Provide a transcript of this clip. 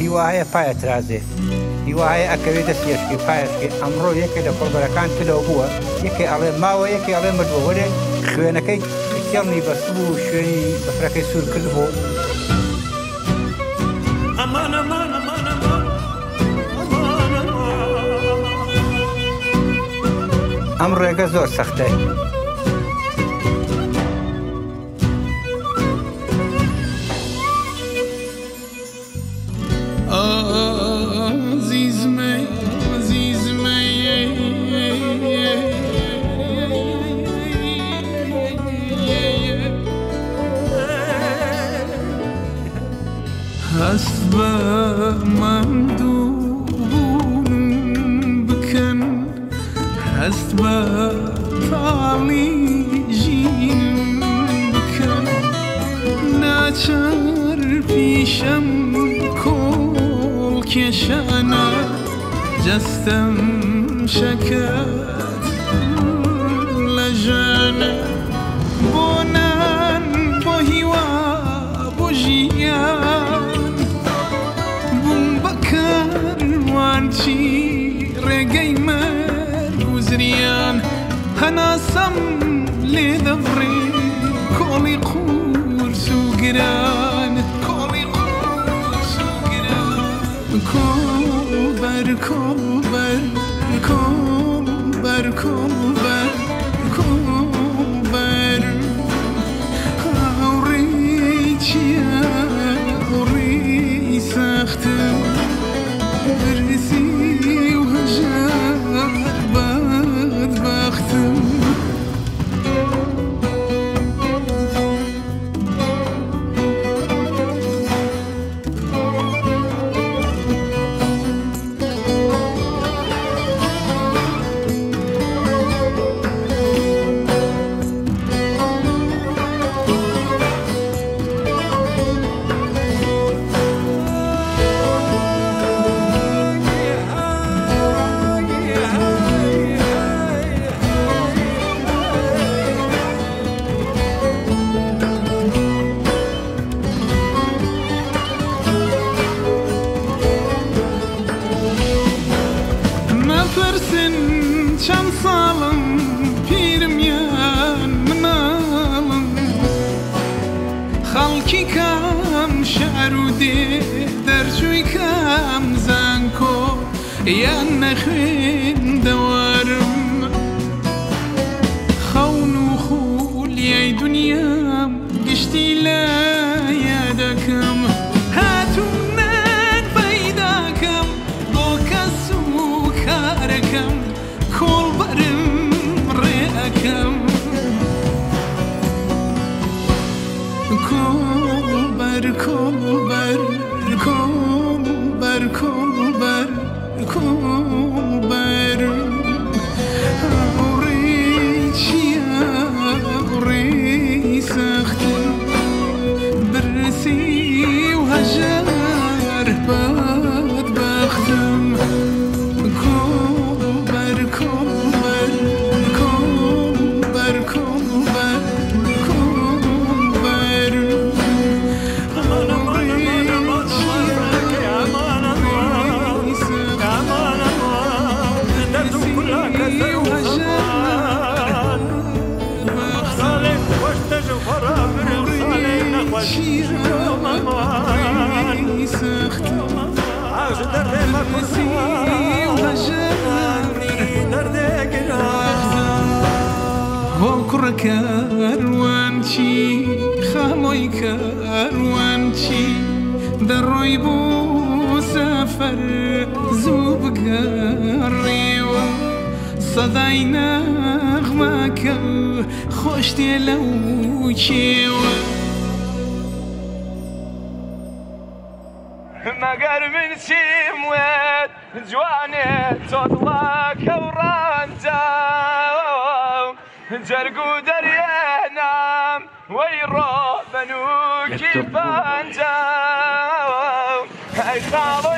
هیوایە پایەت رازێ هیوایە ئەکەوێ دەستێشکی پایشکی ئەمڕۆ یەکێ لە کۆڵبەرەکان تلەوە بووە یەکێ ئەڵێ ماوە یەکێ ئەڵێ مردووە وەرێ خوێنەکەی کێڵنی بەستبوو و شوێنی بەفرەکەی سوور کرد بۆ ئەم ڕێگە زۆر سەختە هەست بە ماندووبوونم بکەن هەست بە تاڵی ژینم بکەن ناچار پیشەم کۆڵ کێشانە جەستەم شەکەت لە ژانە بۆ نان بۆ هیوا بۆ ژیان وانچی ڕێگەی مەرگ و زریان هەناسەم لێ دەبڕێ کۆڵی قورس و گران کۆڵی قورس و گران کۆڵبەر کۆڵبەر کۆڵبەر کۆڵبەر کۆڵبەر هاوڕێی چییە هاوڕێی سەختم برسی و هەژار بەدبەختم چەند ساڵم پیرمیان مناڵم خەڵکی کام شەعر و دێ دەرچووی کام زانکۆ یان نەخوێندەوارم خەون و خولیای دونیام گشتی لە یادەکەم هاتوونەک پەیداکەم بۆ کەس و کارەکەم کۆڵبەرم ڕێەکەم کۆڵبەر کۆڵبەر کۆڵبەر کۆڵبەر کۆڵبەر هاوڕێی چییە هاوڕێی سەختم برسی و هەژار بەدبەختم کاروانچی خامۆی کاروانچی دەڕۆی بۆ سەفەر زوو بگەڕێوە سەدای نەغمەکە خۆش دێ لەو کێوە مەگەر من چیم وێت جوانێت تۆ دڵەکە و ڕەنجە جەرگ و دەریێنام وەی ڕۆ بەنووکی پەنجە ئەی خاڵۆ